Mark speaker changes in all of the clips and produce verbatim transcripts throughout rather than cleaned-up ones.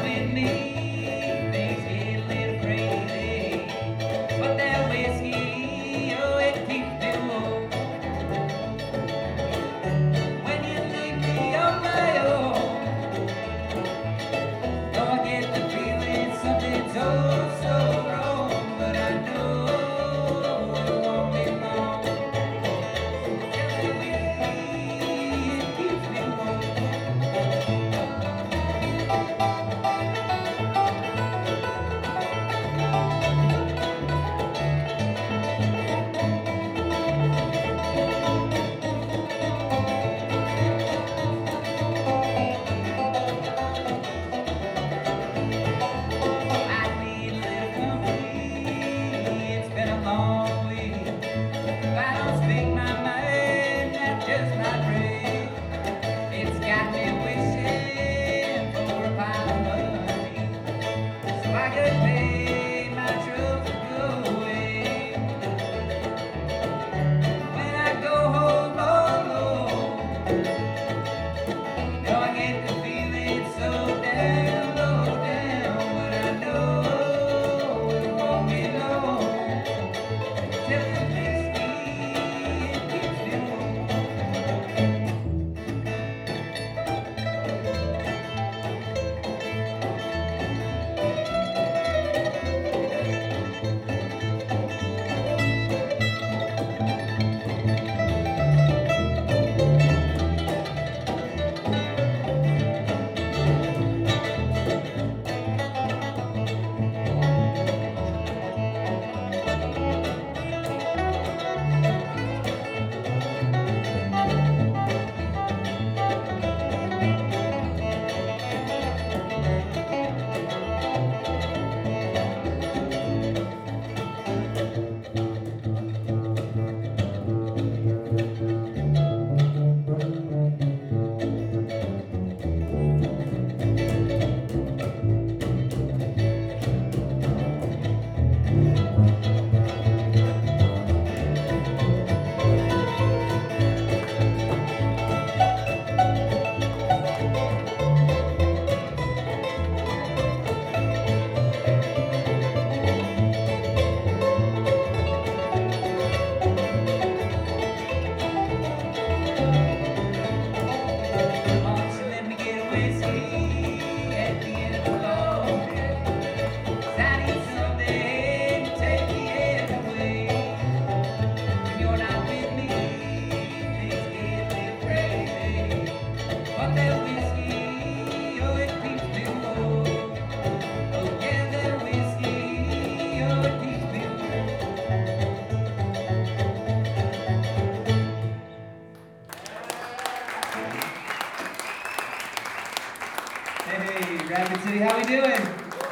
Speaker 1: Rapid City, how we doing?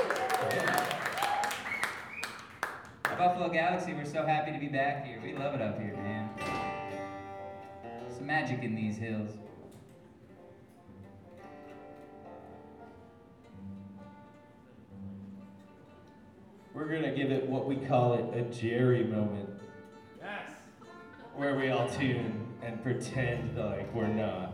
Speaker 1: Buffalo Galaxy, we're so happy to be back here. We love it up here, man. Some magic in these hills.
Speaker 2: We're gonna give it what we call it a Jerry moment.
Speaker 3: Yes.
Speaker 2: Where we all tune and pretend like we're not.